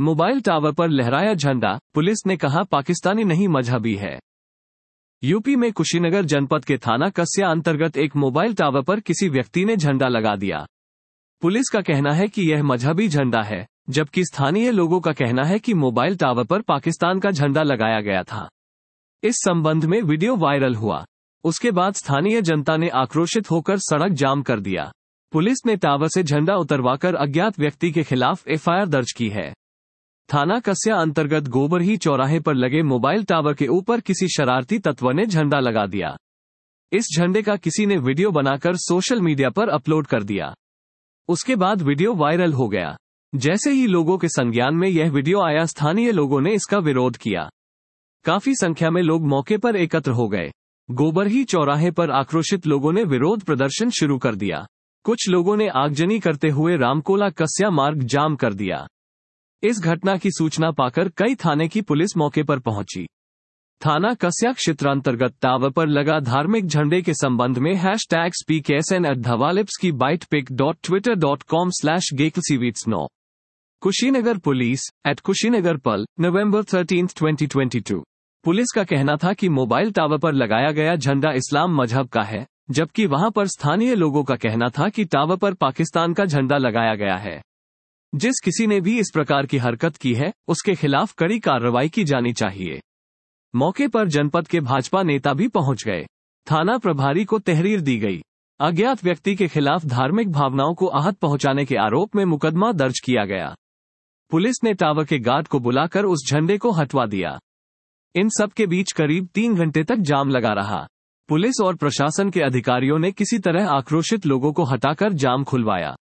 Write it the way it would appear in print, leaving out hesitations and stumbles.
Mobile tower पर लहराया झंडा, पुलिस ने कहा पाकिस्तानी नहीं मजहबी है। यूपी में कुशीनगर जनपद के थाना कस्या अंतर्गत एक मोबाइल टावर पर किसी व्यक्ति ने झंडा लगा दिया। पुलिस का कहना है कि यह मजहबी झंडा है, जबकि स्थानीय लोगों का कहना है कि मोबाइल टावर पर पाकिस्तान का झंडा लगाया गया था। इस संबंध में वीडियो वायरल हुआ। उसके बाद स्थानीय जनता ने आक्रोशित होकर सड़क जाम कर दिया। पुलिस ने टावर से झंडा उतरवाकर अज्ञात व्यक्ति के खिलाफ एफआईआर दर्ज की है। थाना कस्या अंतर्गत गोबरही चौराहे पर लगे मोबाइल टावर के ऊपर किसी शरारती तत्व ने झंडा लगा दिया। इस झंडे का किसी ने वीडियो बनाकर सोशल मीडिया पर अपलोड कर दिया। उसके बाद वीडियो वायरल हो गया। जैसे ही लोगों के संज्ञान में यह वीडियो आया, स्थानीय लोगों ने इसका विरोध किया। काफी संख्या में लोग मौके पर एकत्र हो गए। गोबरही चौराहे पर आक्रोशित लोगों ने विरोध प्रदर्शन शुरू कर दिया। कुछ लोगों ने आगजनी करते हुए रामकोला कस्या मार्ग जाम कर दिया। इस घटना की सूचना पाकर कई थाने की पुलिस मौके पर पहुंची। थाना कस्या क्षेत्रांतर्गत टावर पर लगा धार्मिक झंडे के संबंध में #speakSN@dhawalipski.twitter.com/gakelcvits9 कुशीनगर पुलिस @कुशीनगरपल November 13, 2022। पुलिस का कहना था कि मोबाइल टावर पर लगाया गया झंडा इस्लाम मजहब का है, जबकि वहां पर स्थानीय लोगों का कहना था कि टावर पर पाकिस्तान का झंडा लगाया गया है। जिस किसी ने भी इस प्रकार की हरकत की है, उसके खिलाफ कड़ी कार्रवाई की जानी चाहिए। मौके पर जनपद के भाजपा नेता भी पहुंच गए। थाना प्रभारी को तहरीर दी गई। अज्ञात व्यक्ति के खिलाफ धार्मिक भावनाओं को आहत पहुंचाने के आरोप में मुकदमा दर्ज किया गया। पुलिस ने टावर के गार्ड को बुलाकर उस झंडे को हटवा दिया। इन सब के बीच करीब 3 घंटे तक जाम लगा रहा। पुलिस और प्रशासन के अधिकारियों ने किसी तरह आक्रोशित लोगों को हटाकर जाम खुलवाया।